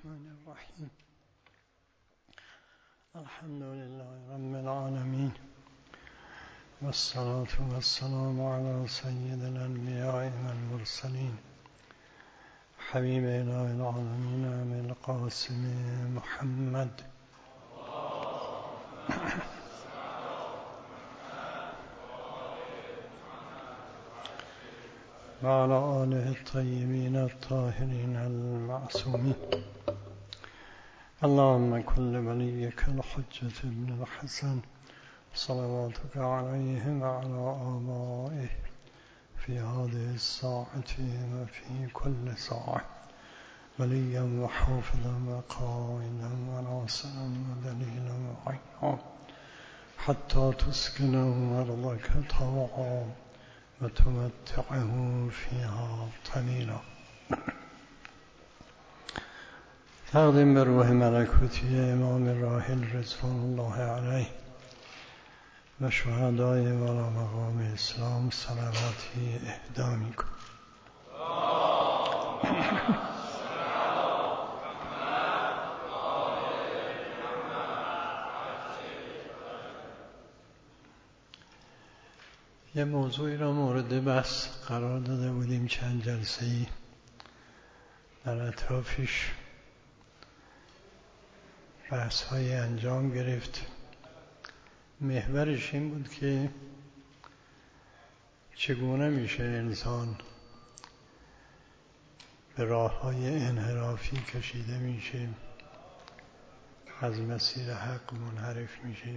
الرحمن الرحیم. الحمد لله رب العالمین والصلاة والسلام على سید الانبیاء والمرسلین حبیب اله العالمین ابی القاسم محمد و علی آله الطیبین الطاهرین المعصومین. اللهم كل وليك الحجة ابن الحسن صلواتك عليه وعلى آبائه في هذه الساعة وفي كل ساعة وليا وحافظا وقائدا وناصرا ودليلا وعينا حتى تسكنه أرضك طوعا وتمتعه فيها طويلا. تقدیم به روح ملکوتی امام راحل رضوان الله علیه و شهدای والا مقام اسلام صلواتی اهدا می‌کنم. یه موضوعی را مورد بحث قرار داده بودیم چند جلسه‌ای در اطرافش بحث‌های انجام گرفت. محورش این بود که چگونه میشه انسان به راه‌های انحرافی کشیده میشه، از مسیر حق منحرف میشه.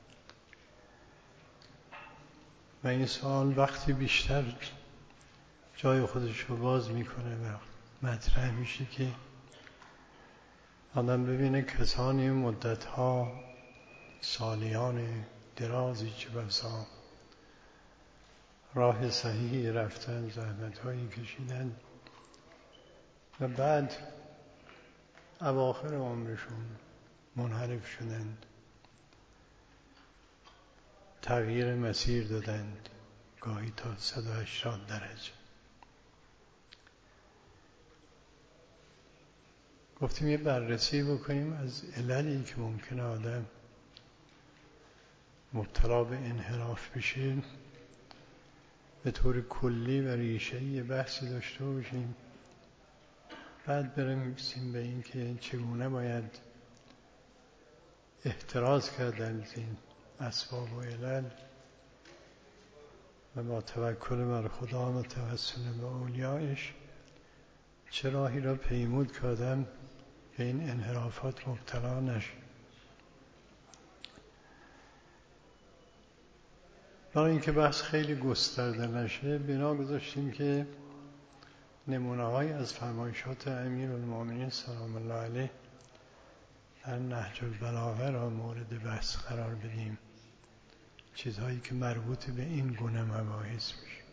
و این سوال وقتی بیشتر جای خودش رو باز میکنه و مطرح میشه که آدم ببینه کسانی مدتها سالیان درازی چه بسا راه صحیحی رفتن، زحمت‌هایی کشیدن و بعد اواخر عمرشون منحرف شدند، تغییر مسیر دادند، گاهی تا 180 درجه. گفتیم یه بررسی بکنیم از عللی که ممکنه آدم مبتلا به انحراف بشه، به طور کلی و ریشه‌ای بحثی داشته باشیم، بعد برسیم به این که چگونه باید احتراز کردن از این اسباب و علل و با توکل بر خدا و توسل به اولیایش چه راهی را پیمود که آدم به این انحرافات مبتلا نشه. برای اینکه بحث خیلی گسترده نشه بنا گذاشتیم که نمونه‌های از فرمایشات امیرالمومنین سلام الله علیه در نهج البلاغه را مورد بحث قرار بدیم، چیزهایی که مربوط به این گونه مباحث میشه.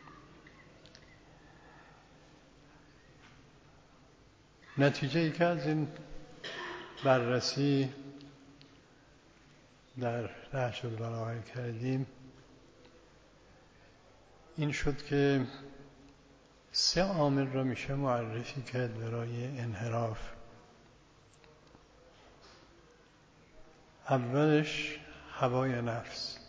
نتیجه ای که از این بررسی در نهج البلاغه کردیم این شد که 3 عامل را میشه معرفی کرد برای انحراف. اولش هوای نفس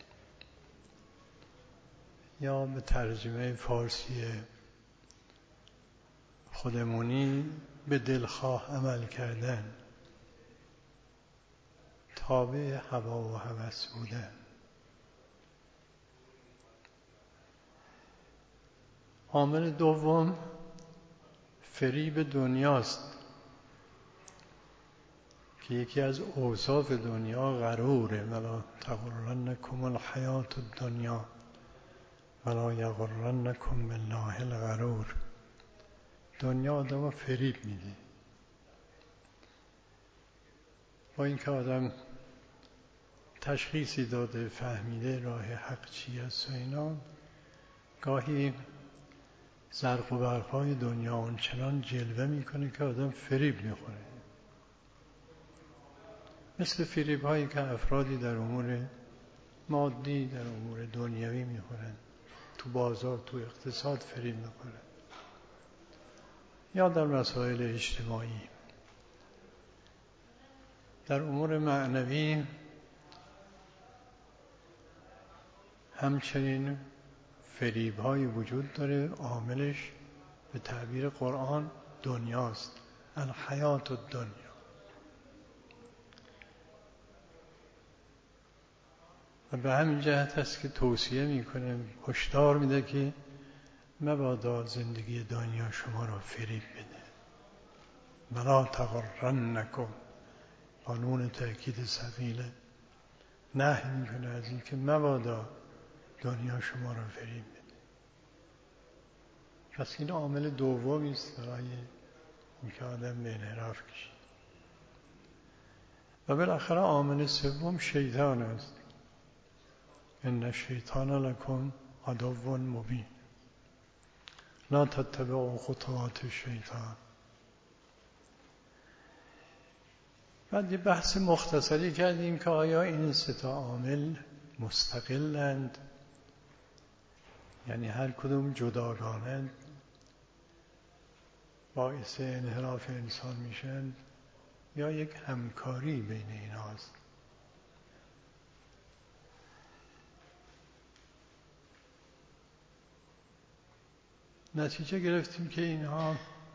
یا به ترجمه فارسی خودمونی به دلخواه عمل کردن، تابع هوا و هوس بودن. عامل دوم فریب دنیاست که یکی از اوصاف دنیا غروره. ولا تغرنکم الحیات الدنیا ولا یغرنکم بالله الغرور. دنیا آدم رو فریب میده. با اینکه آدم تشخیصی داده، فهمیده راه حق چی است و اینا، گاهی زرق و برق‌های دنیا اونچنان جلوه میکنه که آدم فریب میخوره. مثل فریب هایی که افرادی در امور مادی، در امور دنیوی میخورن، تو بازار، تو اقتصاد فریب میخورن، یا در مسائل اجتماعی. در امور معنوی همچنین فریب‌های وجود داره، عاملش به تعبیر قرآن دنیاست، الحیات الدنیا. و به همین جهت است که توصیه میکنه، هشدار میده که مبادا زندگی دنیا شما را فریب بده. ولا تغرنکم، قانون تأکید ثقیله، نهی میکنه از این که مبادا دنیا شما را فریب بده. پس این عامل دومی است برای اینکه آدم به انحراف کشید. و بالاخره عامل سوم شیطان است. ان الشیطان لکم عدو مبین لا تتبعوا خطوات الشیطان. بعد یه بحث مختصری کردیم که آیا این سه تا عامل مستقلند، یعنی هر کدوم جداگانه باعث انحراف انسان میشن، یا یک همکاری بین ایناست. نتیجه گرفتیم که اینها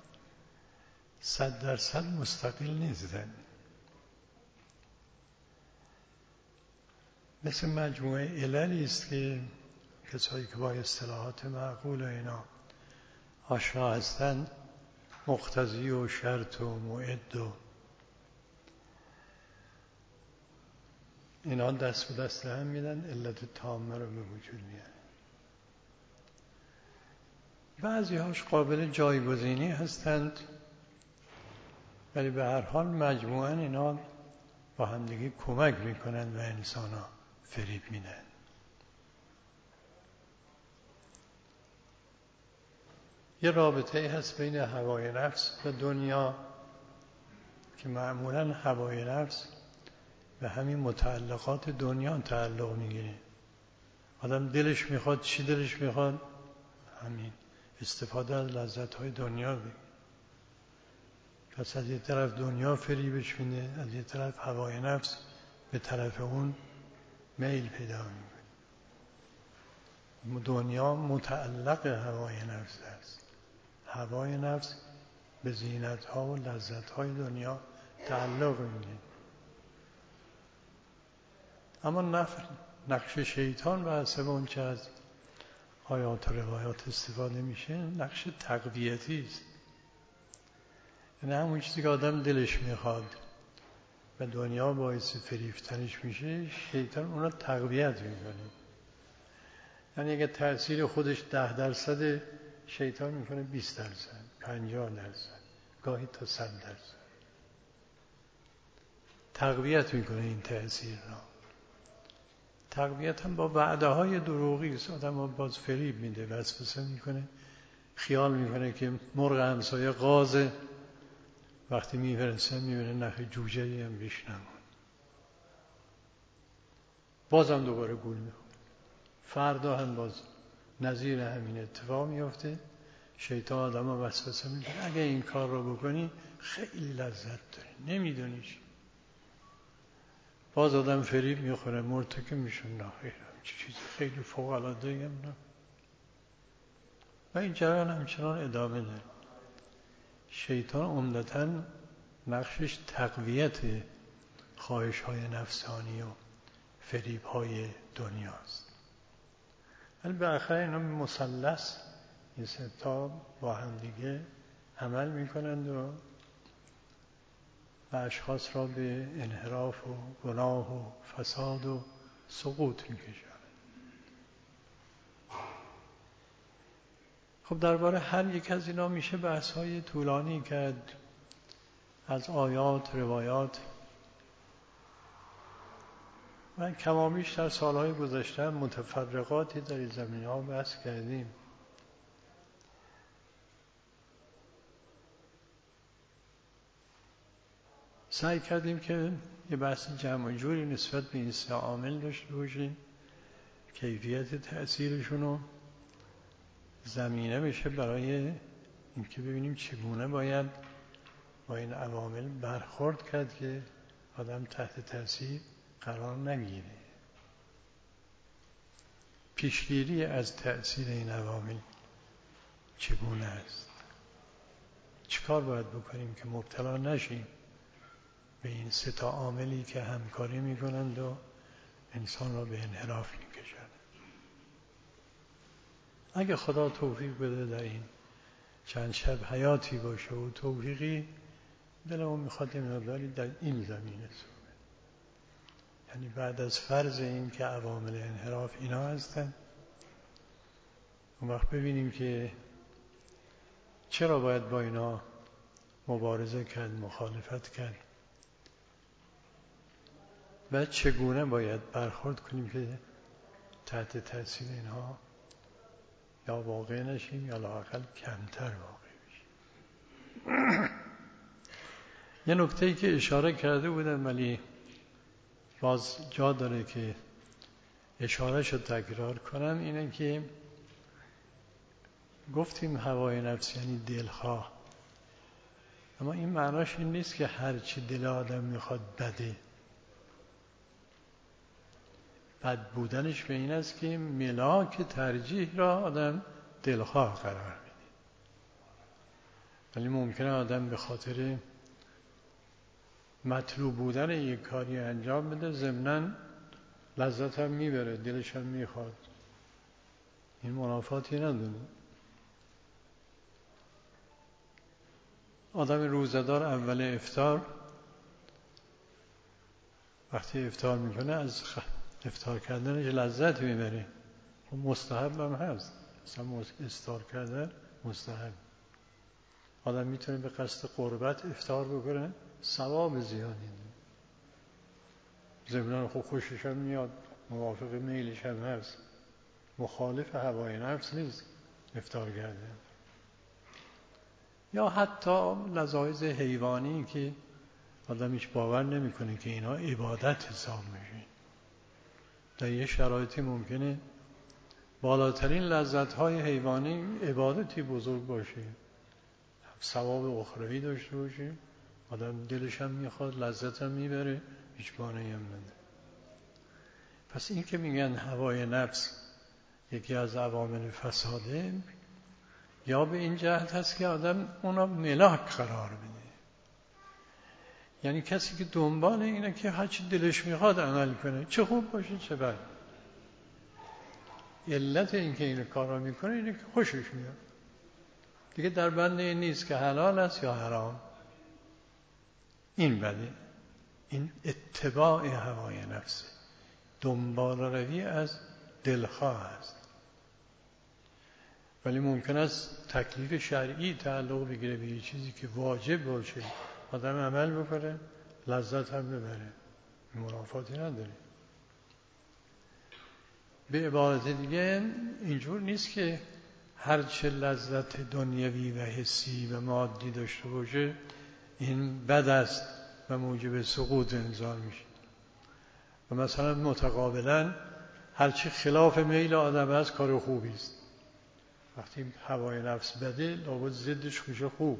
100% مستقل نیستن. مثل مجموعه عللی است که کسایی که با اصطلاحات معقول و اینا آشنا هستند، مقتضی و شرط و معد و اینا دست به دست هم میدن، علت تامه رو به وجود میارن. بعضی هاش قابل جایگزینی هستند، ولی به هر حال مجموعاً اینا با همدیگه کمک میکنن و انسان ها فریب میدن. یه رابطه هست بین هوای نفس و دنیا که معمولاً هوای نفس به همین متعلقات دنیا تعلق میگیره. آدم دلش میخواد، چی دلش میخواد؟ همین استفاده از لذت‌های دنیا بگیر. پس از یه طرف دنیا فریبش میده، از یه طرف هوای نفس به طرف اون میل پیدا میکنه. دنیا متعلق هوای نفس است. هوای نفس به زینت‌ها و لذت‌های دنیا تعلق میگیره. اما نقش شیطان و حسب اون چه از آیات و روایات استفاده میشه، نقش تقویتی است. یعنی همون چیزی که آدم دلش میخواد و دنیا باعث فریفتنش میشه، شیطان اون رو تقویت میکنه. یعنی اگه تأثیر خودش 10%، شیطان میکنه 20%، 50%، گاهی تا 100%. تقویت میکنه این تأثیر را. تقویت هم با وعده های دروغی است. آدم باز فریب میده، وسوسه میکنه، خیال میکنه که مرغ همسایه قازه، وقتی میفرسته میبینه نخ جوجه‌ای هم بیش نمون، بازم دوباره گول میخوره. فردا هم باز نظیر همین اتفاق میفته. شیطان آدم ها وسوسه میکنه اگه این کار رو بکنی خیلی لذت داری، نمیدونیش. باز آدم فریب میخوره، مرتکب میشه، نه خیلی چیز خیلی فوق العاده ای هم نه. و این جریان همچنان ادامه داره. شیطان عمدتاً نقشش تقویت خواهش‌های نفسانی و فریب‌های دنیاست. ولی بالاخره اینا مثلث، این سه تا با هم دیگه عمل میکنند و اشخاص را به انحراف و گناه و فساد و سقوط میکشند. خب درباره هر یک از اینا میشه بحث‌های طولانی کرد، از آیات، روایات. من کمابیش در سالهای گذشته متفرقاتی در این زمینه‌ها بحث کردیم. سعی کردیم که یه بحث جمع جوری نسبت به این سه عامل داشته باشیم، کیفیت تأثیرشون رو زمینه بشه برای اینکه ببینیم چگونه باید با این عوامل برخورد کرد که آدم تحت تاثیر قرار نگیره. پیشگیری از تأثیر این عوامل چگونه است؟ چیکار باید بکنیم که مبتلا نشیم به این سه تا عاملی که همکاری میکنند و انسان را به انحراف میکشند؟ اگه خدا توفیق بده در این چند شب حیاتی باشه و توفیقی، دلمون میخواد این مقداری در این زمینه صحبت، یعنی بعد از فرض این که عوامل انحراف اینا هستن، اون وقت ببینیم که چرا باید با اینا مبارزه کرد، مخالفت کرد و چگونه باید برخورد کنیم که تحت تاثیر اینها یا واقع نشیم یا لااقل کمتر واقع بشیم. یه نکته‌ای که اشاره کرده بودم ولی باز جا داره که اشاره‌اش رو تکرار کنم، اینه که گفتیم هوای نفس یعنی دلخواه، اما این معناش این نیست که هر چی دل آدم میخواد بده. بد بودنش به این است که ملاک ترجیح را آدم دلخواه قرار میده. ولی ممکنه آدم به خاطر مطلوب بودن یک کاری انجام بده، ضمناً لذت هم میبره، دلش هم میخواد، این منافاتی نداره. آدم روزدار اول افطار وقتی افطار میکنه از افطار کردنش لذت میبره، مستحب هم هست، اصلا افطار کردن مستحب. آدم میتونه به قصد قربت افطار بکنه، ثواب زیادی ضمناً خوشش هم میاد، موافق میلش هم هست، مخالف هوای نفس نیست افطار کردن. یا حتی لذایذ حیوانی که آدم هیچ باور نمیکنه که اینا عبادت حساب میشه، در یه شرایطی ممکنه بالاترین لذت‌های حیوانی عبادتی بزرگ باشه، ثواب اخروی داشته باشه، آدم دلش هم میخواد، لذت هم میبره، هیچ مانعی هم نداره. پس این که میگن هوای نفس یکی از عوامل فساده، یا به این جهت هست که آدم اونا ملاک قرار بده، یعنی کسی که دنبال اینه که هر چی دلش میخواد عمل کنه، چه خوب باشه چه بد. علت این که این کارا میکنه اینه که خوشش میاد، دیگه در بند این نیست که حلال است یا حرام. این بده، این اتباع هوای نفسه، دنبال روی از دلخواه است. ولی ممکن است تکلیف شرعی تعلق بگیره به یه چیزی که واجب باشه، آدم عمل بکنه، لذت هم ببره، منافاتی نداره. به عبارت دیگه اینجور نیست که هر چه لذت دنیوی و حسی و مادی داشته باشه این بد است و موجب سقوط انسان میشه، و مثلا متقابلا هر چه خلاف میل آدم است کار خوبی است. وقتی هوای نفس بده لابد ضدش میشه خوب.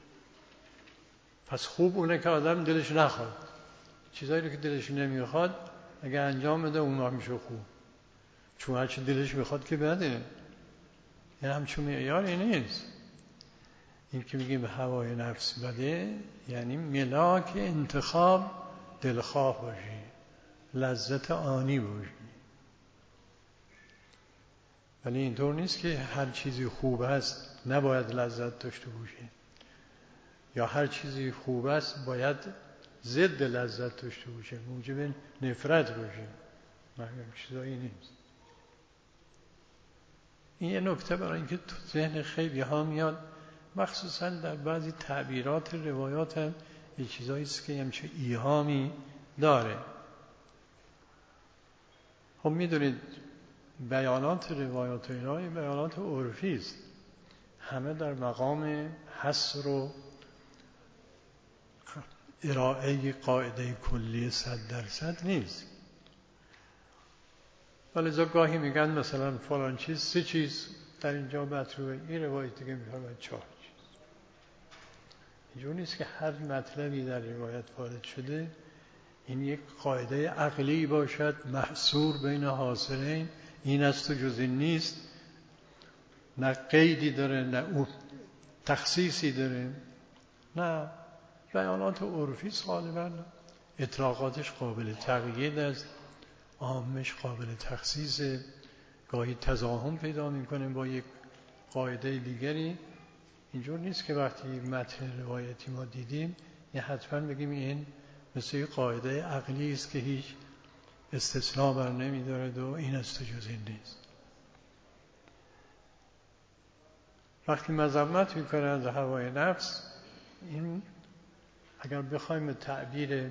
پس خوب اونه که آدم دلش نخواد، چیزایی که دلش نمیخواد اگه انجام بده اون میشه خوب، چون هر چی دلش میخواد که بده. این همچون معیاری نیست. این که میگیم هوای نفس بده یعنی ملاک انتخاب دلخواه باشی، لذت آنی باشی. ولی اینطور نیست که هر چیزی خوب است نباید لذت داشته باشه، یا هر چیزی خوب است باید ضد لذت داشته باشه، موجب نفرت باشه. نه، چیزایی نیست. این یه نکته برای اینکه تو ذهن خیلی ها میاد، مخصوصا در بعضی تعبیرات روایات هم یه چیزایی است که همچه ایهامی داره. خب میدونید بیانات روایات اینا بیانات عرفی است، همه در مقام حصر و ارائه قاعده کلی 100% نیست. ولی گاهی میگن مثلا فلان چیز 3 چیز در اینجا مطلوبه، این روایت دیگه میگن 4 چیز. اینجور نیست که هر مطلبی در روایت وارد شده این یک قاعده عقلی باشد محصور بین حاصلین، این است و جز این نیست، نه قیدی داره نه اون تخصیصی داره، نه بیانات عرفی غالبا اطلاقاتش قابل تغییر است، عامش قابل تخصیص، گاهی تضاهم پیدا میکنه با یک قاعده دیگری. اینجور نیست که وقتی متن روایتی ما دیدیم یه حتما بگیم این مثل یک قاعده عقلی است که هیچ استثناء بر نمی‌دارد و این است و جز این نیست. وقتی مذمت میکنه از هوای نفس، این اگر بخوایم تعبیر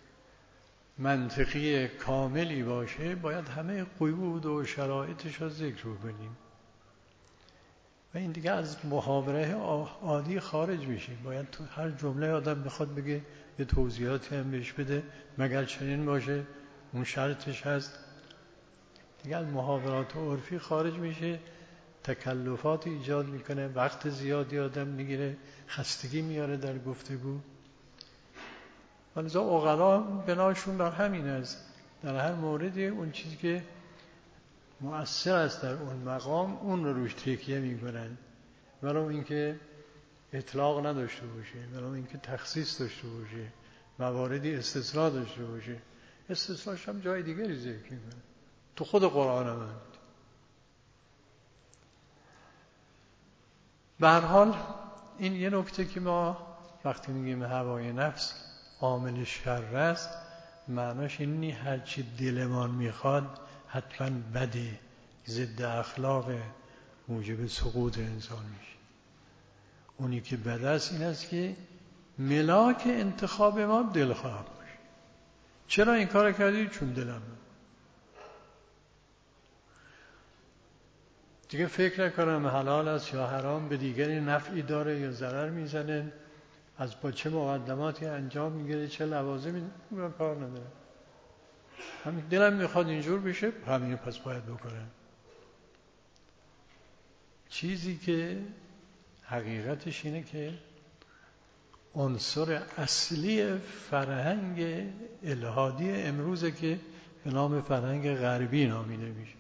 منطقی کاملی باشه باید همه قیود و شرایطش رو ذکر کنیم و این دیگه از محاوره عادی خارج میشه. باید تو هر جمله آدم بخواد بگه یه توضیحاتی هم بهش بده، مگر چنین باشه اون شرطش هست، دیگه از محاورات عرفی خارج میشه، تکلفات ایجاد میکنه، وقت زیادی آدم میگیره، خستگی میاره در گفتگو. ولذا عقلا بناشون بر همین است، در هر موردی اون چیزی که مؤثر است در اون مقام اون رو روش تکیه میکنن، ولو اینکه اطلاق نداشته باشه، ولو اینکه تخصیص داشته باشه، مواردی استثناء داشته باشه، استثناءش هم جای دیگری ذکر میکنه، تو خود قرآن هم هست. به هر حال این یه نکته که ما وقتی میگیم هوای نفس عامل شر است، معناش این نیست هر چی دلمان میخواد حتما بده، ضد اخلاق، موجب سقوط انسان میشه. اونی که بد است این است که ملاک انتخاب ما دلخواه باشه. چرا این کار کردی؟ چون دلم دیگه فکر نکنم حلال است یا حرام، به دیگری نفعی داره یا ضرر میزنه، از با چه مقدماتی انجام میگیره، چه لوازمی، اون کار نداره. همین دلم میخواد اینجور بشه، همین پس باید بکنم. چیزی که حقیقتش اینه که عنصر اصلی فرهنگ الهادی امروزه که به نام فرهنگ غربی نامیده میشه.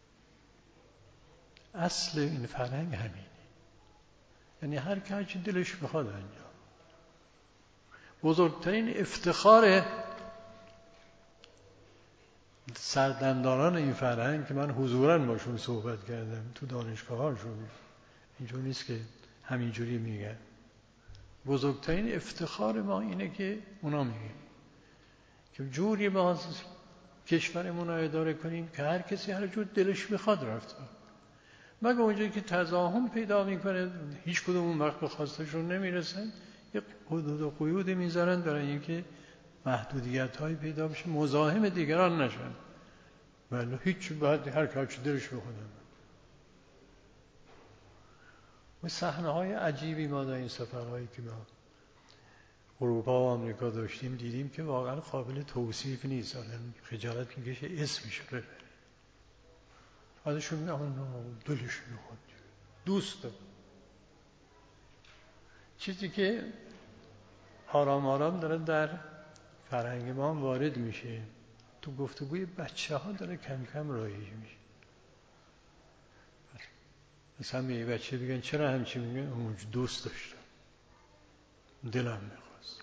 اصل این فرهنگ همینه، یعنی هر که هرچی دلش بخواد انجام. بزرگترین افتخار سردمداران این فرهنگ که من حضوراً باشون صحبت کردم تو دانشگاه‌هاشون، اینجور نیست که همینجوری میگن، بزرگترین افتخار ما اینه که اونا میگن که جوری ما کشورمون رو اداره کنیم که هر کسی هر جور دلش میخواد رفت، مگه اونجایی که تضاهم پیدا میکنه هیچ کدوم اون وقت به خواستشون نمیرسن، یه حدود و قیودی میذارن برای اینکه محدودیت‌هایی پیدا بشه، مزاحم دیگران نشن، ولی هیچ باید هر کارچه دلش بخواد. و صحنه‌های عجیبی ما در این سفرهایی که ما اروپا و آمریکا داشتیم دیدیم که واقعا قابل توصیف نیست، آدم خجالت میکشه اسمش ببره. ازشون دلش میخواد دوست داره. چیزی که آرام آرام داره در فرهنگ ما وارد میشه، تو گفتگوی بچه ها داره کم کم رایج میشه. مثلا به یه بچه بگن چرا همچی میگن؟ اون دوست داشتم، دلم میخواست.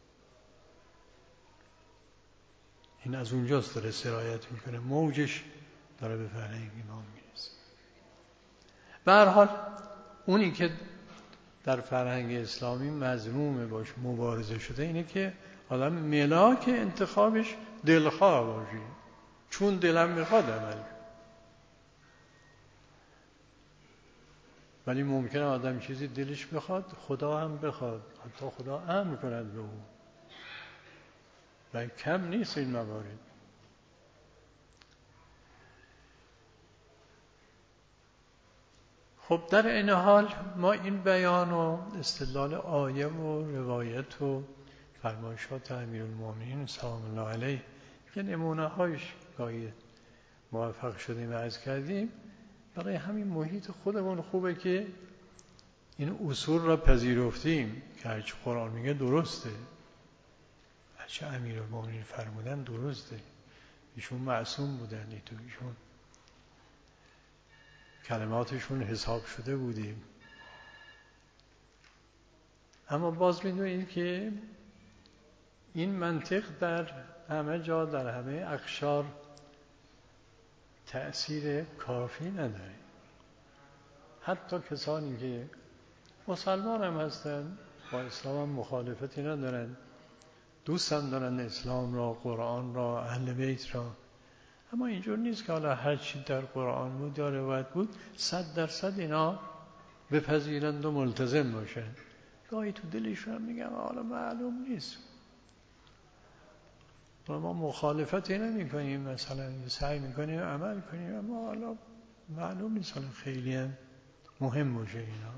این از اونجاست داره سرایت میکنه، موجش داره به فرهنگ ما میرسه. به هر حال اونی که در فرهنگ اسلامی مذموم باش مبارزه شده اینه که آدم ملاک انتخابش دلخواه باشه، چون دلم میخواد عمل. ولی ممکنه آدم چیزی دلش بخواد خدا هم بخواد، حتی خدا امر کند به او، و کم نیست این موارد. خب در این حال ما این بیان و استدلال آیه و روایت و فرمایشات امیرالمومنین سلام الله علیه که نمونه هایش گاهی موفق شدیم و عرض کردیم، برای همین محیط خودمون خوبه که این اصول را پذیرفتیم که هرچی قرآن میگه درسته، هرچه امیرالمومنین فرمودن درسته، ایشون معصوم بودن، ایشون کلماتشون حساب شده بودیم. اما باز می‌دونید که این منطق در همه جا، در همه اقشار تأثیر کافی نداره. حتی کسانی که مسلمان هم هستن، با اسلام هم مخالفتی ندارن، دوست هم دارن اسلام را، قرآن را، اهل بیت را، اما اینجور نیست که حالا هر چی در قرآن بود یا روایت بود 100% اینا بپذیرند و ملتزم باشند. گاهی تو دلشون میگم حالا معلوم نیست، ما مخالفتی نمی کنیم، مثلا سعی میکنیم عمل کنیم، اما حالا معلوم نیست حالا خیلی هم مهم باشه اینا.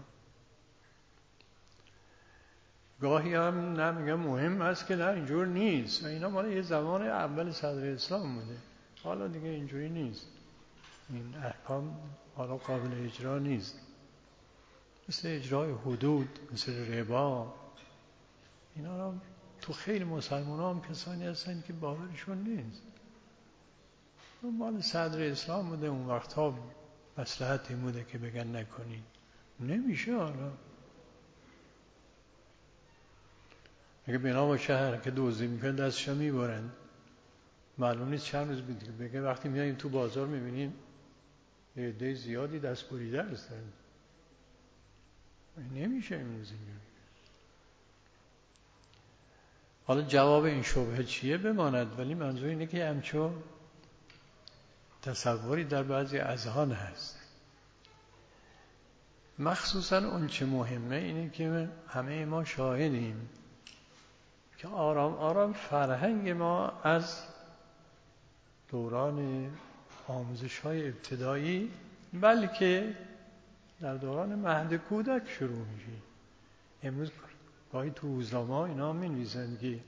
گاهی هم نمیگم مهم است که نه اینجور نیست، اینا مال یه زمان اول صدر اسلام بوده، حالا دیگه اینجوری نیست، این احکام حالا قابل اجرا نیست، مثل اجرای حدود، مثل ربا. اینا را تو خیلی مسلمان ها هم کسانی هستن که باورشون نیست، مال صدر اسلام بوده، اون وقت ها مصلحتی بوده که بگن نکنید، نمیشه. حالا اگه بنا باشه هر که دزدی میکنه دستشو میبرن، معلوم نیست چند روز بیدید بگه وقتی میاییم تو بازار میبینیم یه عده زیادی دست بریده هستن، نمیشه امروز اینجوری. حالا جواب این شبهه چیه بماند، ولی منظور اینه که همچون تصوری در بعضی اذهان هست. مخصوصا اون چه مهمه اینه که همه ما شاهدیم که آرام آرام فرهنگ ما از دوران آموزش‌های ابتدایی بلکه در دوران مهد کودک شروع میشه. امروز گاهی تو روزنامه اینا می‌نویسن که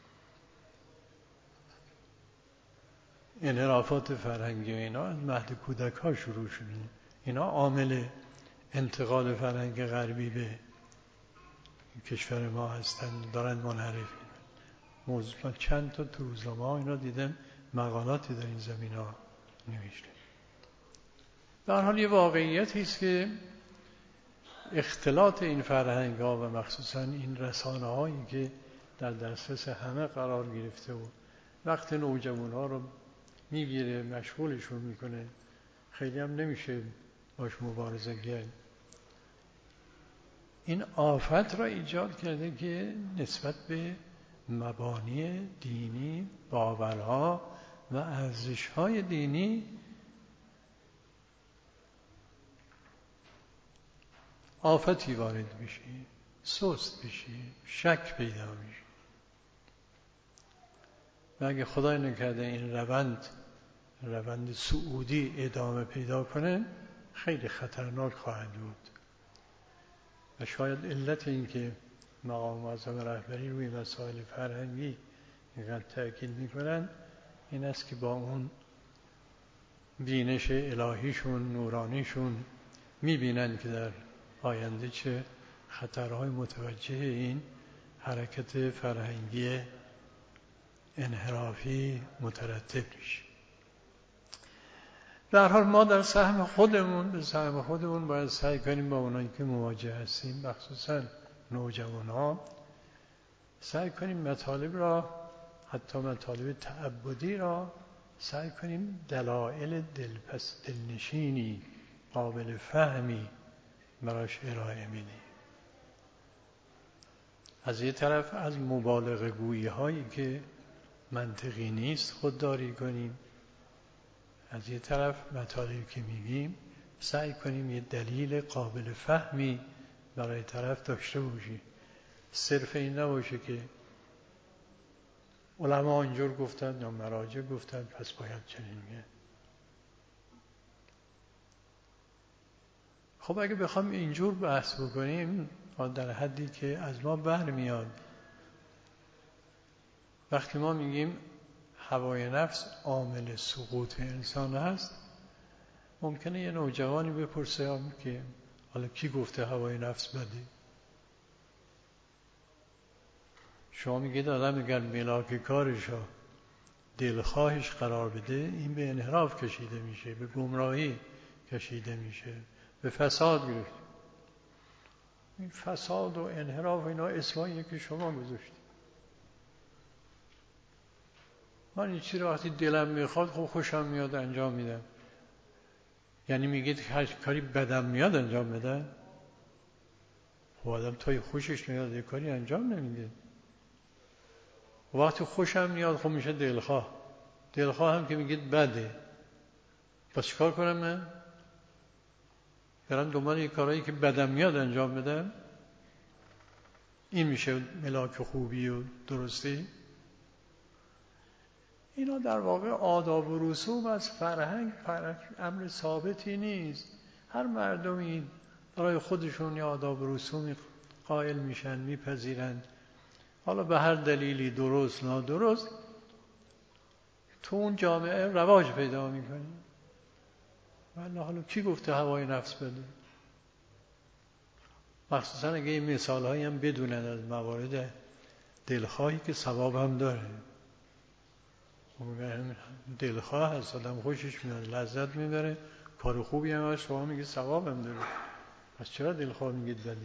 انحرافات فرهنگی اینا از مهد کودک ها شروع شده، اینا عامل انتقال فرهنگ غربی به کشور ما هستن، دارن منحرف. موضوع چند تا تو روزنامه ها اینا دیدم مقالاتی در این زمین ها نوشته. در حال یه واقعیتی است که اختلاط این فرهنگ ها و مخصوصا این رسانه هایی که در دسترس همه قرار گرفته و وقت نوجوان ها رو میگیره، مشغولشون میکنه، خیلی هم نمیشه باش مبارزه کرد. این آفت را ایجاد کرده که نسبت به مبانی دینی، باورها و ارزش‌های دینی آفتی وارد بشه، سست بشه، شک پیدا بشه. و اگه خدای نکرده این روند صعودی ادامه پیدا کنه، خیلی خطرناک خواهد بود. و شاید علت این که مقام معظم رهبری روی مسائل فرهنگی اینقدر تأکید میکنن این است که با اون بینش الهیشون، نورانیشون میبینن که در آینده چه خطرهای متوجه این حرکت فرهنگی انحرافی مترتب میشه. در حال ما در سهم خودمون باید سعی کنیم با اونایی که مواجه هستیم، مخصوصا نوجوان‌ها، سعی کنیم مطالب را، حتی مطالب تعبدی را، سعی کنیم دلایل دلنشینی قابل فهمی براش ارائه میدیم. از یه طرف از مبالغه گویی هایی که منطقی نیست خودداری کنیم، از یه طرف مطالبی که میگیم سعی کنیم یه دلیل قابل فهمی برای طرف داشته باشیم. صرف این نباشه که علما اینجور گفتن یا مراجع گفتن پس باید چنین میگه. خب اگه بخوام اینجور بحث بکنیم در حدی که از ما برمیاد، وقتی ما میگیم هوای نفس عامل سقوط انسان هست، ممکنه یه نوجوانی بپرسه که حالا کی گفته هوای نفس بده؟ شما میگید آدم اگر ملاک کارشو دلخواهش قرار بده، این به انحراف کشیده میشه، به گمراهی کشیده میشه، به فساد گرفت. این فساد و انحراف اینا اسماییه که شما گذاشتید. من این چیزی رو وقتی دلم میخواد خب خوشم میاد انجام میدم. یعنی میگید هر کاری بدم میاد انجام بدم؟ خب آدم تا خوشش میاد یه کاری انجام نمیده. وقتی خوشم میاد خب میشه دلخواه. دلخواه هم که میگید بده. پس چیکار کنم من؟ برم دنبال یه کارهایی که بدم میاد انجام بدم؟ این میشه ملاک خوبی و درستی؟ اینا در واقع آداب و رسوم از فرهنگ امر ثابتی نیست. هر مردمی برای خودشون یه آداب و رسومی قائل میشن، میپذیرند. حالا به هر دلیلی درست نادرست تو اون جامعه رواج پیدا میکنه. ولی حالا کی گفته هوای نفس بده؟ مخصوصا اگه این مثال هایی هم بدونن از موارد دلخواهی که ثواب هم داره. دلخواه هست، آدم خوشش میاد، لذت میبره، کار خوبی هم هست، شما میگید ثواب هم داره. پس چرا دلخواه میگید بده؟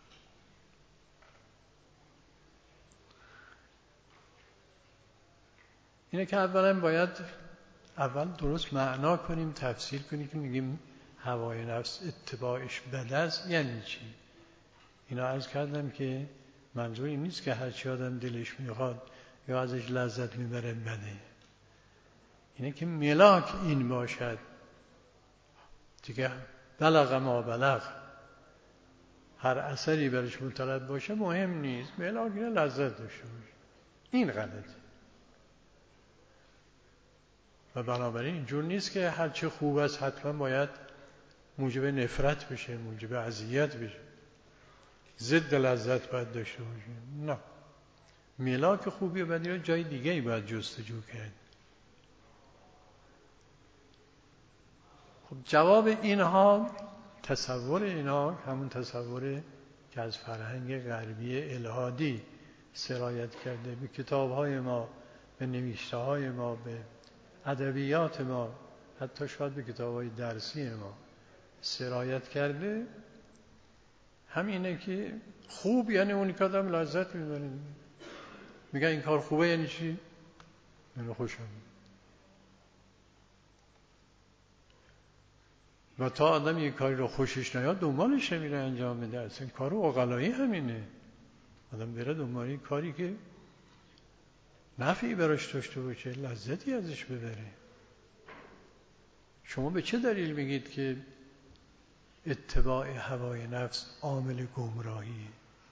اینه که اولا باید درست معنا کنیم، تفسیر کنیم که میگیم هوای نفس اتباعش بد است یعنی چی. اینا عرض کردم که منظور این نیست که هر چی آدم دلش میخواد یا ازش لذت میبره بده. اینه که ملاک این باشد دیگه. بلغ ما بلغ، هر اثری برش مطلب باشه مهم نیست، ملاک اینه لذت داشته باشه. این غلطه. و بنابراین اینجور نیست که هر چه خوب است حتما باید موجب نفرت بشه، موجب اذیت بشه، ضد لذت باید داشته باشه. نه، ملاک خوبی و بدی رو جای دیگه ای باید جستجو کرد. خب جواب اینها، تصور اینها همون تصوری که از فرهنگ غربی الحادی سرایت کرده، به کتاب‌های ما، به نوشته‌های ما، به ادبیات ما، حتی شاید به کتاب‌های درسی ما سرایت کرده، همینه که خوب یعنی اونی که آدم لذت میبره. میگن این کار خوبه یعنی چی؟ یعنی خوشم. و تا آدم یک کاری رو خوشش نیاد دنبالش نمیره انجام بده. اصلا کار عقلایی همینه، آدم بره دنبال کاری که نفعی براش داشته باشه، لذتی ازش ببره. شما به چه دلیل میگید که اتباع هوای نفس عامل گمراهی؟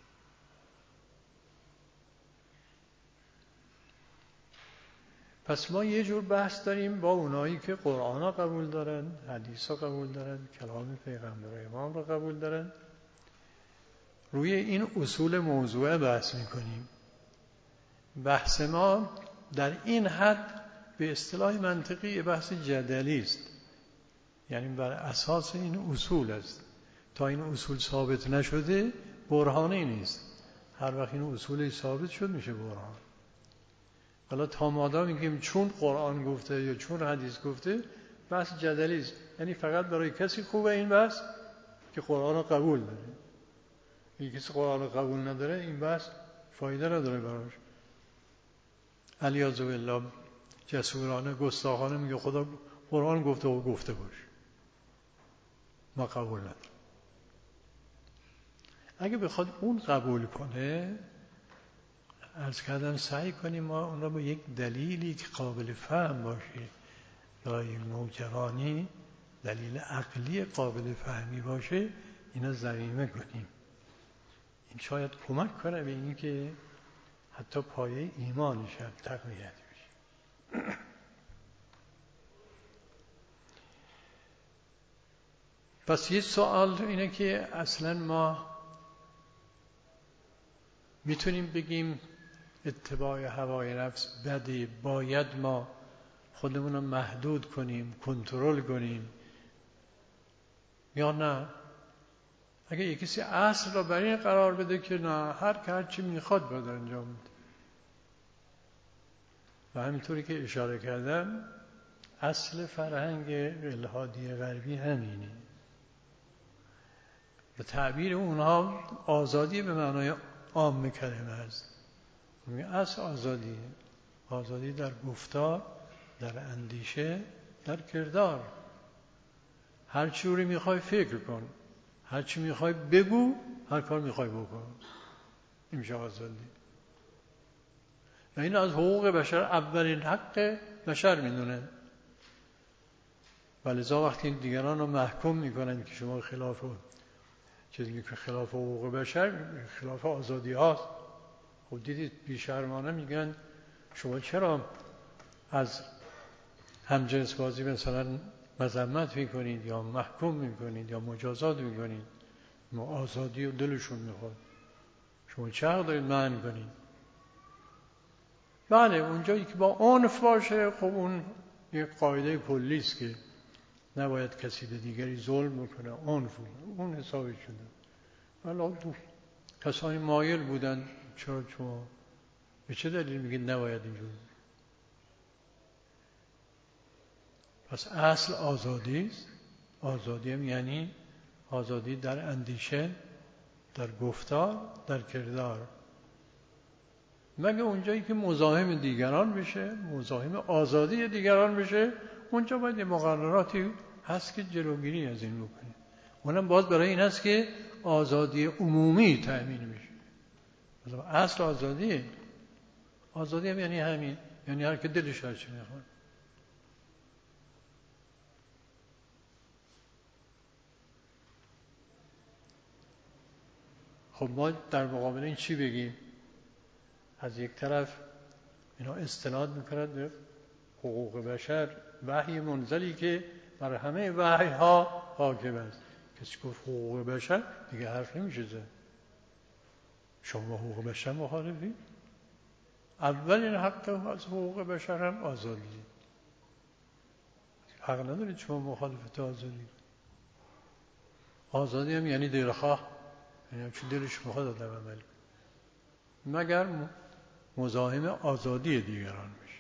پس ما یه جور بحث داریم با اونایی که قرآن را قبول دارن، حدیث را قبول دارن، کلام پیغمبر امام را قبول دارن. روی این اصول موضوع بحث میکنیم. بحث ما در این حد به اصطلاح منطقی بحث جدلی است، یعنی بر اساس این اصول است. تا این اصول ثابت نشده برهانی نیست. هر وقت این اصول ثابت شد میشه برهان. حالا تا مادام میگیم چون قرآن گفته یا چون حدیث گفته، بحث جدلی است. یعنی فقط برای کسی خوبه این بحث که قرآن رو قبول داره. این کسی قرآن رو قبول نداره این بحث فایده نداره براش. علیاذ بالله جسورانه گستاخانه میگه خدا قرآن گفته و گفته باش، ما قبول نداریم. اگه بخواد اون قبول کنه، عرض کردم سعی کنیم ما اون را با یک دلیلی که قابل فهم باشه، برای نوجوانی دلیل عقلی قابل فهمی باشه، اینا ضمیمه کنیم. این شاید کمک کنه به این که حتی پایه ایمانش هم تقویت بشه. پس یه سوال اینه که اصلا ما میتونیم بگیم اتباع هوای نفس بده، باید ما خودمون رو محدود کنیم، کنترل کنیم، یا نه؟ اگه یک کسی اصل رو بر این قرار بده که نه، هر چی میخواد باید انجام بده، و همینطوری که اشاره کردم اصل فرهنگ الحادی غربی همینه. به تعبیر اونها آزادی به معنای عام کلمه است. اصل آزادی در گفتار، در اندیشه، در کردار. هر چی رو میخوای فکر کن، هر چی میخوای بگو، هر کار میخوای بکن. این میشه آزادی. و این از حقوق بشر اولین حق بشر میدونن. ولذا وقتی دیگران رو محکوم میکنن که شما خلاف چیزی که خلاف حقوق بشر، خلاف آزادی هاست. خب دیدید بیشرمانه میگن شما چرا از همجنس بازی مثلا مذمت میکنید یا محکوم میکنید یا مجازات میکنید؟ ما آزادی و دلشون میخواد. شما چه حق دارید منع کنید؟ بله اونجایی که با عنف باشه خب اون یک قاعده کلی است که نباید کسی به دیگری ظلم بکنه، عنف اون حسابی شده. ولی کسانی مایل بودن چرا شما به چه دلیل میگید نباید اینجوری؟ پس اصل آزادی است. آزادی هم یعنی آزادی در اندیشه، در گفتار، در کردار. مگه اونجایی که مزاحم دیگران بشه، مزاحم آزادی دیگران بشه، اونجا باید مقرراتی هست که جلوگیری از این بکنه. اونم باز برای این هست که آزادی عمومی تأمین بشه. اصل آزادیه. آزادی هم یعنی همین، یعنی هر که دلش هر چی میخواد. خب ما در مقابل این چی بگیم؟ از یک طرف اینا استناد میکنند به حقوق بشر، وحی منزلی که بر همه وحی ها حاکم است. کسی گفت حقوق بشر دیگه حرف نمیشه زد. شما حقوق بشر مخالفی؟ اولین حق از حقوق بشر هم آزادی. حق ندارید شما مخالفت آزادی. آزادی هم یعنی دلخواه، یعنی چون دلش میخواد آدم عمل کنه، مگر مزاحم آزادی دیگران بشه.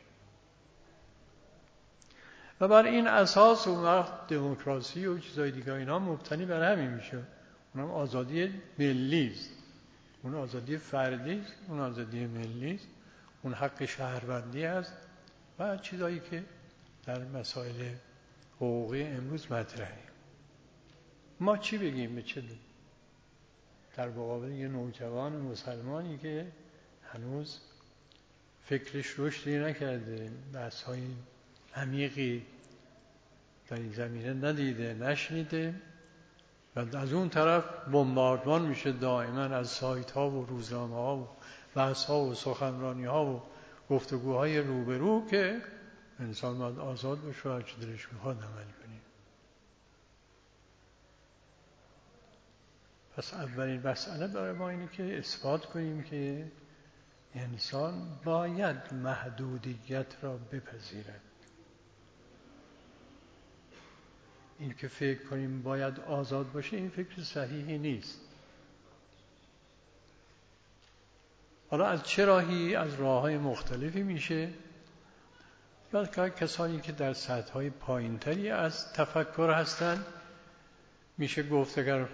و بر این اساس اون وقت دموکراسی و چیزای دیگه اینا مبتنی بر همین میشه. اونم آزادی ملی است، اون آزادی فردی است، اون آزادی ملی است، اون حق شهروندی است و چیزایی که در مسائل حقوقی امروز مطرحه. ما چی بگیم به چه بگیم؟ در مقابل یه نوجوان مسلمانی که هنوز فکرش رشدی نکرده، بحث‌های عمیقی در این زمینه ندیده، نشنیده و از اون طرف بمباردمان میشه دائما از سایت ها و روزنامه ها و بحث ها و سخنرانی ها و گفتگوهای روبرو که انسان باید آزاد باشه و هر چه دلش میخواد عمل کنه. پس اولین مسئله برای ما اینه که اثبات کنیم که انسان باید محدودیت را بپذیرد. این که فکر کنیم باید آزاد باشه این فکر صحیحی نیست. حالا از چه راهی؟ از راه‌های مختلفی میشه. یا کسانی که در سطح‌های پایین‌تری از تفکر هستند میشه گفت اگر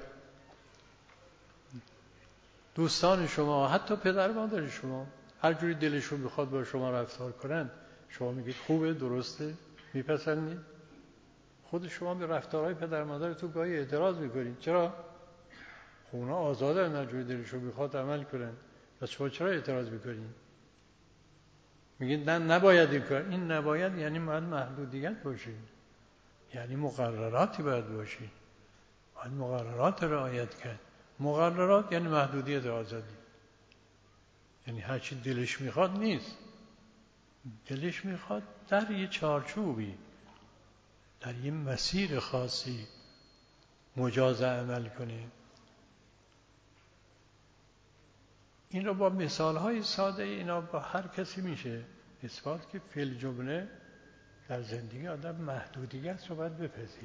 دوستان شما، حتی پدر مادر شما، هر جوری دلشون بخواد با شما رفتار کنن، شما میگید خوبه، درسته، میپسندید؟ خود شما به رفتارهای پدر مادر تو گاهی اعتراض میکنید. چرا؟ اونا آزادن هر جوری دلشون بخواد عمل کنن. پس شما چرا اعتراض میکنید؟ میگید نه نباید این کار. این نباید یعنی باید محدودیت باشه، یعنی مقرراتی باید باشه، باید مقررات رعایت کرد. مقررات یعنی محدودیت آزادی، یعنی هر چی دلش میخواد نیست. دلش میخواد در یه چارچوبی، در یه مسیر خاصی مجاز عمل کنه. این رو با مثالهای ساده اینا با هر کسی میشه اثبات که فی الجمله در زندگی آدم محدودیت رو باید بپذیره.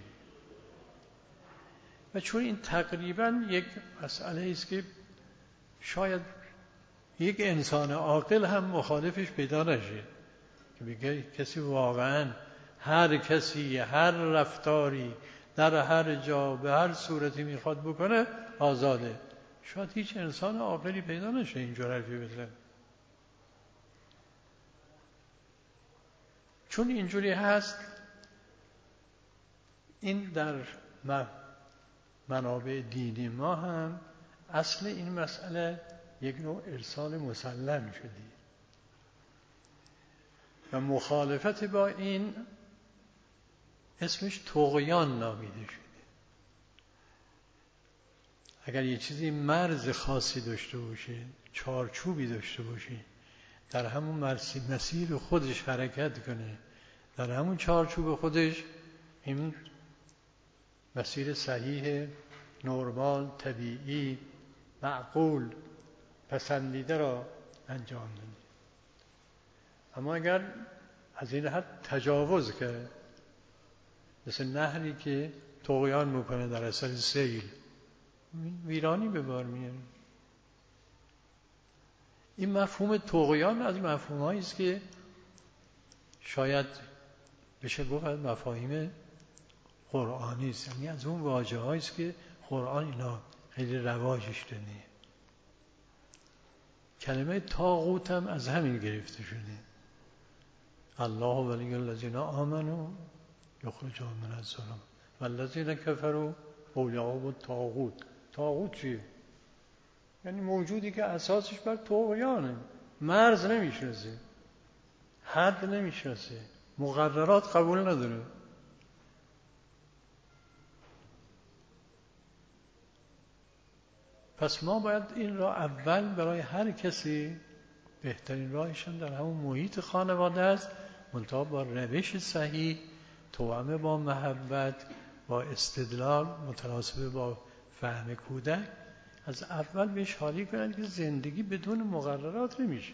و چون این تقریبا یک مسئله است که شاید یک انسان عاقل هم مخالفش پیدا نشه که بگه کسی واقعا هر کسی هر رفتاری در هر جا به هر صورتی میخواد بکنه آزاده. شاید هیچ انسان عاقلی پیدا نشه اینجور حرفی بزنه. چون اینجوری هست، این در منابع دینی ما هم اصل این مسئله یک نوع ارسال مسلم شده و مخالفت با این اسمش طغیان نامیده شده. اگر یه چیزی مرز خاصی داشته باشه، چارچوبی داشته باشه، در همون مسیر خودش حرکت کنه، در همون چارچوب خودش، این مسیر صحیح، نرمال، طبیعی، معقول، پسندیده را انجام بده. اما اگر از این حد تجاوز کرد، مثل نهری که طغیان میکنه در اثر سیل، ویرانی به بار میاره. این مفهوم طغیان از مفهومایی است که شاید بشه گفت از مفاهیم قرآنی است، یعنی از اون واژه‌هایی است که قرآن اینا خیلی رواجش داده. کلمه طاغوت هم از همین گرفته شده. الله ولی الذین آمنوا یخرجهم من الظلمات والذین کفروا اولیاءهم الطاغوت. طاغوت چیه؟ یعنی موجودی که اساسش بر طغیانه، مرز نمیشناسه، حد نمیشناسه، مقررات قبول نداره. پس ما باید این را اول برای هر کسی، بهترین راهش هم در همون محیط خانواده است، منتها با روش صحیح، توأم با محبت، با استدلال متناسب با فهم کودک، از اول بهش حالی کنند که زندگی بدون مقررات نمیشه.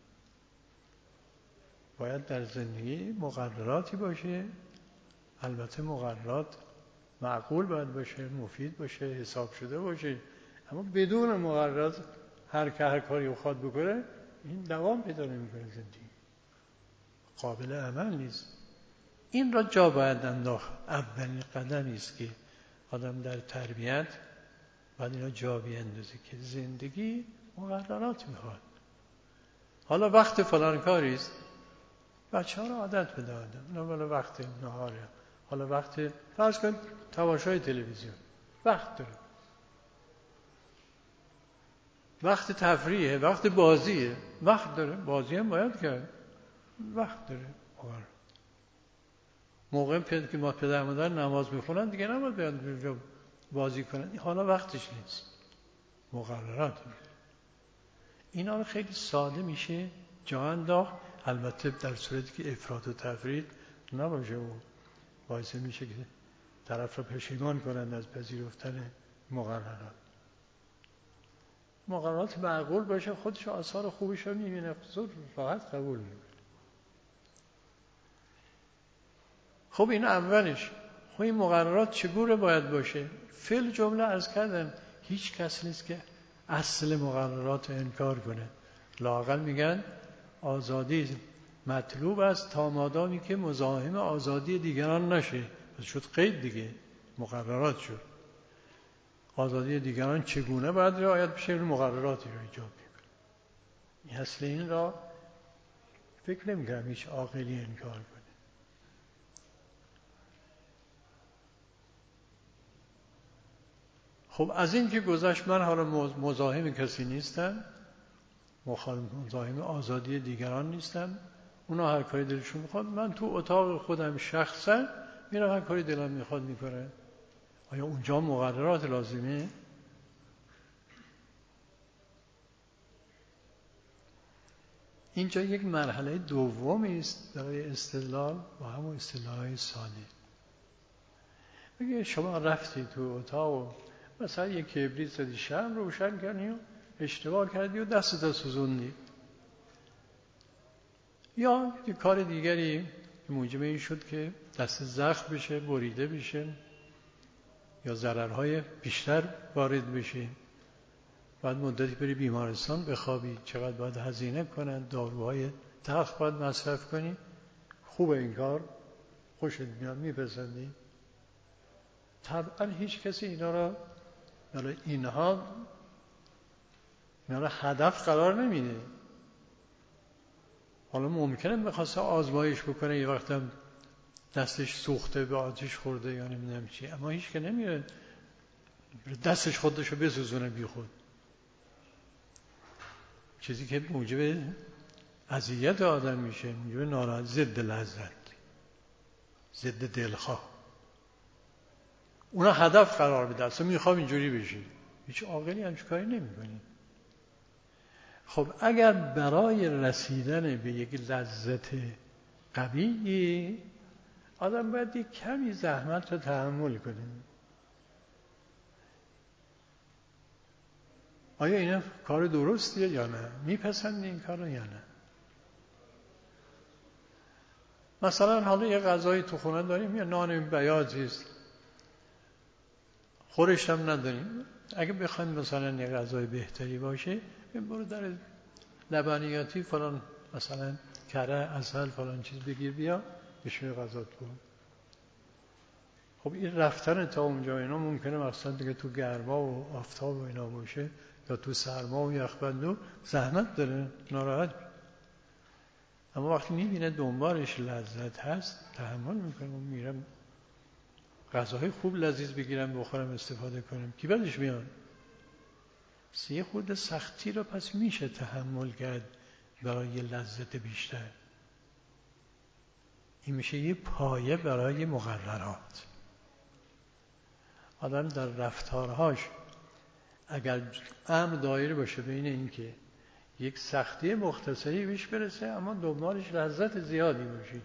باید در زندگی مقرراتی باشه، البته مقررات معقول باید باشه، مفید باشه، حساب شده باشه، اما بدون مقررات هر کاری بخواد بکنه، این دوام پیدا نمیکنه، زندگی قابل عمل نیست. این را جا باید انداخت. اولین قدمی است که آدم در تربیت باید اینا جا بیندازه که زندگی مقررات میخواد. حالا وقت فلان کاری است، بچه‌ها را عادت بده آدم، حالا وقت نهاره، حالا وقت فرض کن تماشای تلویزیون، وقت داره، وقت تفریحه، وقت بازیه، وقت داره، بازی هم باید کرد، وقت داره. موقع که ما پدر مادر نماز میخونن دیگه نباید بیان بازی کنن، حالا وقتش نیست، مقررات اینا رو خیلی ساده میشه جا انداخت. البته در صورتی که افراط و تفرید نباشه و باعث میشه که طرف رو پشیمان کنند از پذیرفتن مقررات. مقررات معقول باشه، خودش آثار خوبش رو میبینه، زود راحت قبول میکنه. خب این اولش. خب این مقررات چگونه باید باشه؟ فعل جمله عرض کردم هیچ کس نیست که اصل مقررات رو انکار کنه. لااقل میگن آزادی مطلوب است تا مادامی که مزاحم آزادی دیگران نشه. پس شد قید دیگه، مقررات شد. آزادی دیگران چگونه باید رعایت بشه؟ مقرراتی رو ایجاب میکنه. این اصل این را فکر نمی‌کنم هیچ عاقلی انکار کنه. خب از این که گذشت، من حالا مزاحم کسی نیستم، مزاحم آزادی دیگران نیستم، اونا هر کاری دلشون میخواد، من تو اتاق خودم شخصا میرم هر کاری دلم میخواد میکنه. آیا اونجا مقررات لازمه؟ اینجا یک مرحله دومی است برای استدلال با همون استدلال‌های ساده. اگه شما رفتی تو اتاق و مثلا یک کبریت زدی، شمع روشن کردی و اشتباه کردی و دستت سوزوندی، یا یک کار دیگری موجب این شد که دست زخم بشه، بریده بشه، یا ضررهای بیشتر وارد بشه، بعد مدتی بری بیمارستان بخوابی، چقدر باید هزینه کنن، داروهای تلخ باید مصرف کنی، خوبه این کار، خوشت میاد، میپسندی؟ طبعا هیچ کسی اینا رو هدف قرار نمیده. حالا ممکنه میخواسته آزمایش بکنه، یه وقتم دستش سوخته، به آتش خورده یا نمیدونم چی، اما هیچ که نمیره دستش خودشو بسوزونه بی خود، چیزی که موجب اذیت آدم میشه، موجب ناراحت، ضد لذت، ضد دلخواه. اونا هدف قرار بده، اصلا میخوام اینجوری بشی. هیچ عاقلی همچین کاری نمی‌کنه. خب اگر برای رسیدن به یک لذت قوی آدم باید یک کمی زحمت رو تحمل کنه. آیا این کار درستیه یا نه؟ میپسندی این کار رو یا نه؟ مثلا حالا یه غذایی تو خونه داریم، یه نان بیاضی است، خورش هم نداریم. اگه بخوایم مثلا یه غذای بهتری باشه، برو در لبنیاتی فلان، مثلا کره، عسل، فلان چیز بگیر بیا بشوی غذات کن. خب این رفتن تا اونجا اینا ممکنه مثلا دیگه تو گرما و آفتاب و اینا باشه، یا تو سرما و یخبندو زحمت داره، ناراحت. اما وقتی میبینه دنبالش لذت هست تحمل میکنه. میرم غذاهای خوب لذیذ بگیرم بخورم استفاده کنم، کی بدش میاد؟ یه خورده سختی رو پس میشه تحمل کرد برای لذت بیشتر. این میشه یه پایه برای مقررات. آدم در رفتارهاش اگر امر دایره باشه بین این که یک سختی مختصری بهش برسه اما دنبالش لذت زیادی باشه،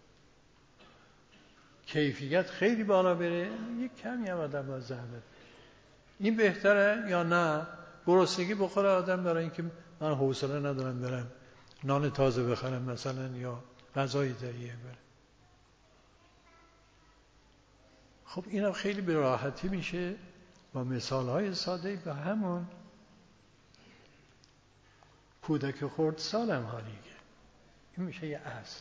کیفیت خیلی بالا بره، یک کمی هم آدم باید زحمت، این بهتره یا نه گرسنگی بخوره آدم برای اینکه من حوصله ندارم برم نان تازه بخرم مثلا یا غذای تهیه برم. خب اینم خیلی به راحتی میشه با مثالهای ساده به همون کودک خردسال هم حالیه. این میشه یه اصل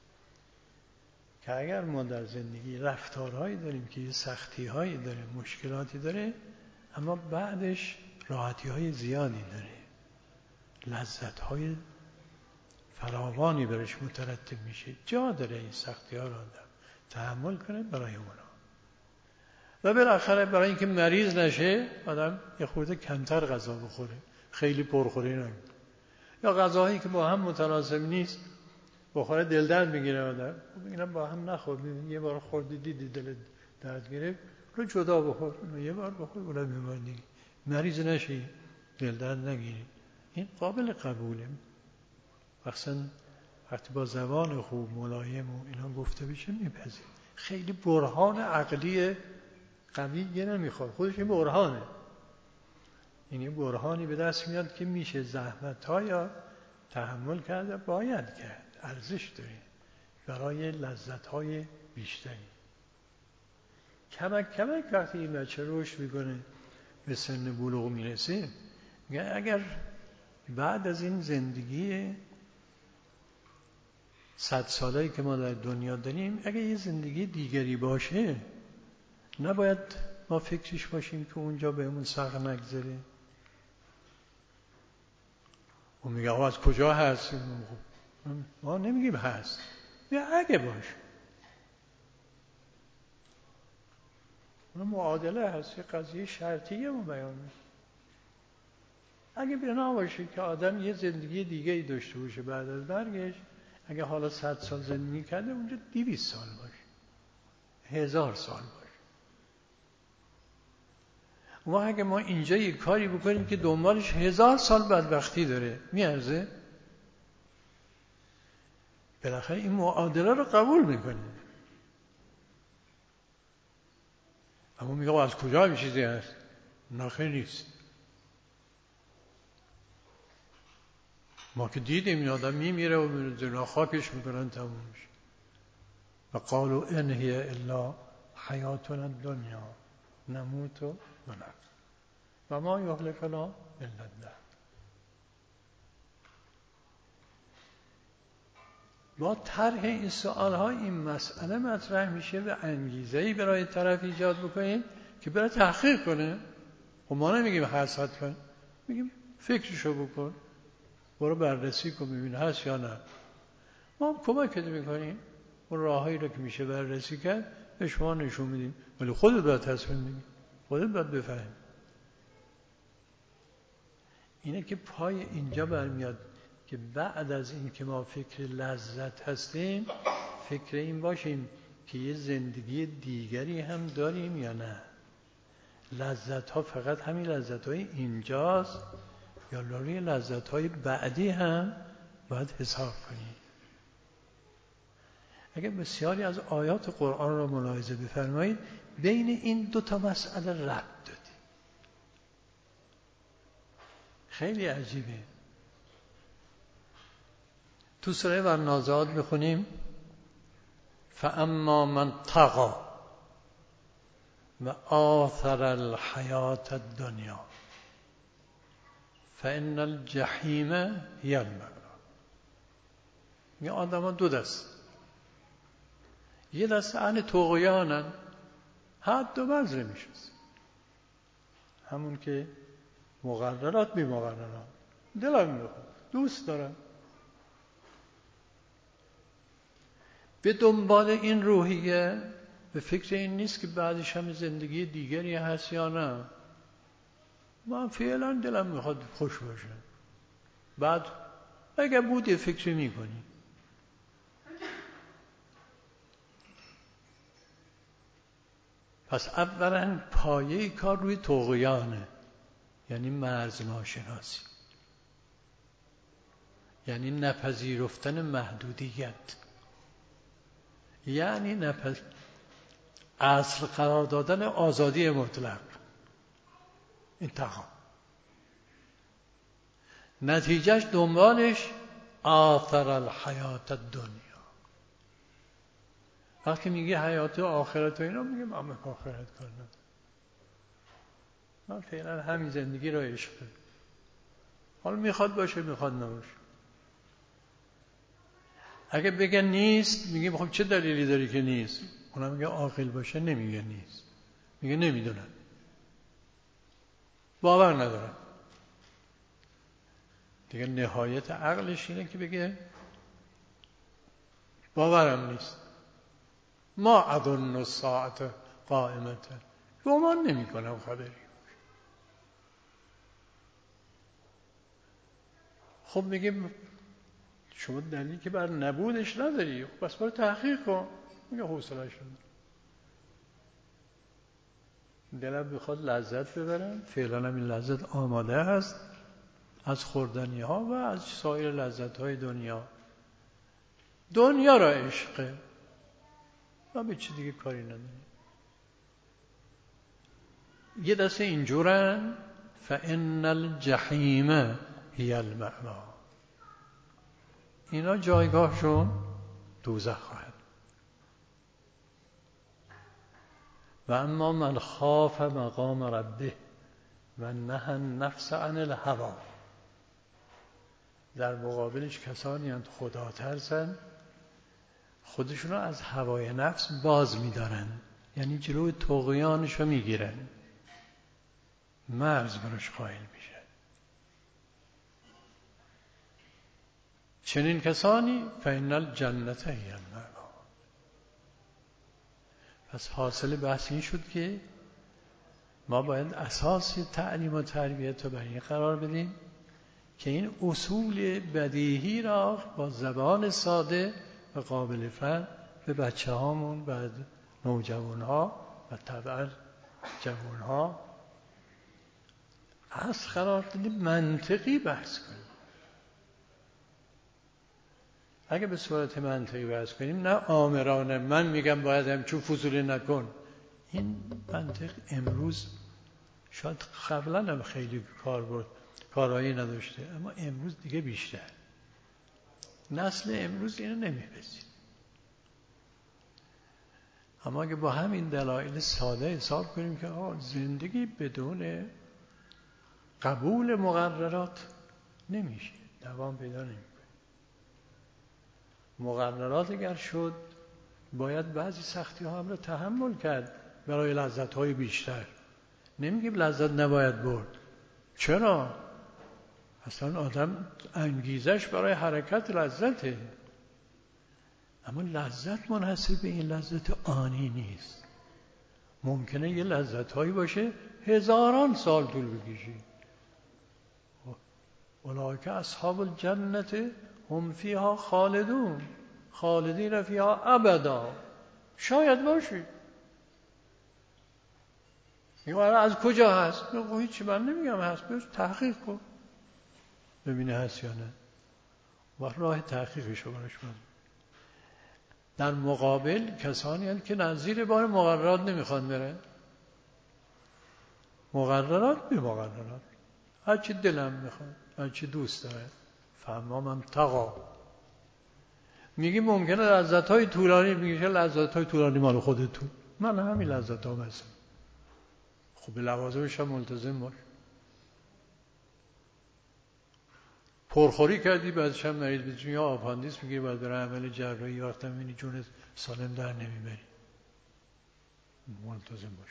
که اگر ما در زندگی رفتارهایی داریم که یه سختی‌هایی داره، مشکلاتی داره، اما بعدش راحتی‌های زیادی داره، لذت‌های فراوانی برش مترتب میشه، جا داره این سختی‌ها رو آدم تحمل کنه برای اونا. و بالاخره برای اینکه مریض نشه آدم یه خورده کمتر غذا بخوره، خیلی پرخوری نکنه، یا غذاهایی که با هم متناسب نیست بخوره دل درد میگیره آدم. اینا با هم نخور، یه بار خوردی دیدی دل درد گرفت رو جدا بخور، یه بار بخور اونا بیمار دیگه مریض نشی، دل درد نگیری. این قابل قبوله. وقتی با زبان خوب ملایم و اینا گفته بشه میپذیر. خیلی برهان عقلی قوی یه نمیخواد، خودش این برهانه. یعنی برهانی به دست میاد که میشه زحمت‌ها یا تحمل کرده، باید کرد، ارزش داره برای لذت‌های بیشتری. کمک کمک وقتی این بچه رشد میکنه به سن بلوغ میرسه، اگر بعد از این زندگی 100 ساله‌ای که ما در دنیا داریم اگر یه زندگی دیگری باشه، نباید ما فکرش باشیم که اونجا بهمون سخت نگذره. و میگه از کجا هست؟ ما نمیگیم هست، یا اگه باشه اون معادله هست، یه قضیه شرطیه ما بیان میشه. اگه بنا باشه که آدم یه زندگی دیگه ای داشته باشه بعد از مرگش، اگه حالا 100 سال زندگی کرده اونجا 200 سال باشه، 1000 سال باشه. و اگه ما اینجا یه کاری بکنیم که دنبالش 1000 سال بدبختی داره، میارزه؟ بالاخره این معادله رو قبول میکنه. اما میگه از کجا این چیزی هست؟ ناخیر نیست. ما که دیدیم این آدم میمیره و میره خاکش میکنن تموم میشه. و قالوا ان هی الا حیاتنا الدنیا نموت و نحیا و ما یهلکنا الا الدهر. . . . . . . . . . . . . . . . . . . . . . . . . . . . . . . . . . . . 。 . . 。. . . 。 . . 。 . . . . . . 。 . . 。 با طرح این سوال‌ها این مسئله مطرح میشه و انگیزه‌ای برای طرف ایجاد بکنید که برای تحقیق کنه. و ما نمیگیم حسد کن، میگیم فکرشو بکن، برو بررسی کن ببین هست یا نه. ما هم کمکت میکنیم، اون راههایی رو که میشه بررسی کرد به شما نشون میدیم، ولی خودت باید تصمیم بگیری، خودت باید بفهمی. اینه که پای اینجا برمیاد که بعد از این که ما فکر لذت هستیم، فکر این باشیم که یه زندگی دیگری هم داریم یا نه. لذت ها فقط همین لذت های اینجاست یا روی لذت های بعدی هم باید حساب کنیم. اگر بسیاری از آیات قرآن را ملاحظه بفرمایید، بین این دو تا مسئله ربط دادی. خیلی عجیبه. تو سوره والنازعات بخونیم فاما من طغی و آثر الحیات الدنیا فان الجحیم هی المأوی. این آدم ها دو دست، یه دست اهل طغیانن، حد و مرز میشناسن، همون که مقررات بی مقررات دلم میخواد دوست دارم، به دنبال این روحیه، به فکر این نیست که بعدش هم زندگی دیگری هست یا نه. من فعلا دلم میخواد خوش باشه، بعد اگه بود یه فکری میکنی. پس اولا پایه کار روی طغیانه، یعنی مرز ناشناسی، یعنی نپذیرفتن محدودیت، یعنی اصل قرار دادن آزادی مطلق. این تقام نتیجهش دنبالش آثر الحیات الدنیا. وقتی میگه حیات و آخرت و اینا، میگه من به آخرت کنم، من فعلا همین زندگی رو عشق کنم، حالا میخواد باشه میخواد نباشه. اگه بگه نیست، میگه خب چه دلیلی داری که نیست؟ اونم میگه عاقل باشه نمیگه نیست، میگه نمیدونم، باور ندارم. دیگه نهایت عقلش اینه که بگه باورم نیست، ما اظن الساعة قائمة، گمان نمی کنم خبری. خب میگه شما دلیلی که بر نبودش نداری، خب بس برو تحقیق کن. میگه حوصله‌اش ندارم، دلم میخواد لذت ببرم، فعلا هم این لذت آماده هست از خوردنی ها و از سایر لذت های دنیا را عشقه و به چی دیگه کاری نداری. یه دسته اینجورن فان الجحیم هی المأوی، اینا جایگاهشون دوزخ خواهد. و اما من خاف مقام ربه و نهى النفس عن الهوی، در مقابلش کسانی هستند خدا ترسن، خودشون رو از هوای نفس باز می‌دارن، یعنی جلوی طغیانش رو میگیرن، مرز براش قائل میشه. چنین کسانی فإن الجنة هی المأوی. پس حاصل بحث این شد که ما باید اساس تعلیم و تربیت رو بر این قرار بدیم که این اصول بدیهی را با زبان ساده و قابل فهم به بچه هامون، بعد نوجوان ها و طبعا جوان ها اصل قرار بدیم، منطقی بحث کنیم. اگه به صورت منطقی بحث کنیم، نه آمرانه من میگم باید همچون فضولی نکن، این منطق امروز شاید قبلا هم خیلی کارایی نداشته، اما امروز دیگه بیشتر نسل امروز اینو نمی‌پذیره. اما اگه با همین دلایل ساده حساب کنیم که زندگی بدون قبول مقررات نمیشه، دوام پیدا نمیکنه. مقررات اگر شد باید بعضی سختی ها هم رو تحمل کرد برای لذت های بیشتر. نمیگیم لذت نباید برد. چرا؟ اصلا آدم انگیزش برای حرکت لذته، اما لذت منحصر به این لذت آنی نیست. ممکنه یه لذت هایی باشه هزاران سال طول بکشه. اولئک اصحاب الجنة هم فیها خالدون خالدین فیها ابدا. شاید باشه. میگه از کجا هست؟ میگه هیچی من نمیگم هست، بس تحقیق کن ببینه هست یا نه و راه تحقیقش رو براش بده. در مقابل کسانی هستند که نظیر بار مقررات نمیخوان برن. مقررات به مقررات، هر چی دلم میخواد، هر چی دوست داره. فهمام تقا. میگی ممکنه لذت‌های طولانی، میگه چه لذت‌های طولانی مال خودتون، من همین لذت‌ها بسم. خب به لوازمش هم ملتزم باش. پرخوری کردی بعدش هم نرید بچین یا آپاندیس میگیری بعد برای عمل جراحی وقتا میبینی جونت سالم در نمیبری. ملتزم باش.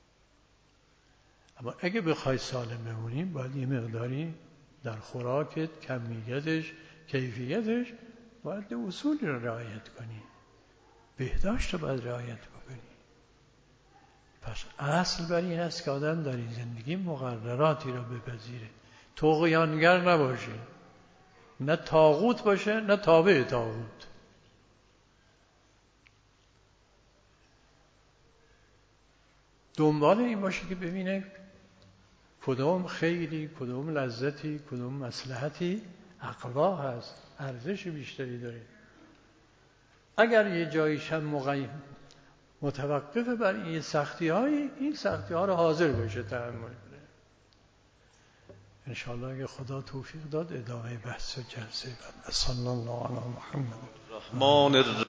اما اگه بخوای سالم بمونی باید یه مقداری در خوراکت، کمیتش، کیفیتش باید اصولی رو رعایت کنی. بهداشت رو باید رعایت بکنی. پس اصل بر این است که آدم در این زندگی مقرراتی رو بپذیره، طغیانگر نباشه، نه طاغوت باشه نه تابع طاغوت. دنبال این باشه که ببینه کدام خیری، کدام لذتی، کدام مصلحتی اقوا هست، ارزش بیشتری داره. اگر یه جاییش هم متوقف بر این سختی‌های، این سختی‌ها رو حاضر باشه تحمل کنه. انشاءالله اگه خدا توفیق داد ادامه بحث و جلسه بعد. صلی الله علی محمد.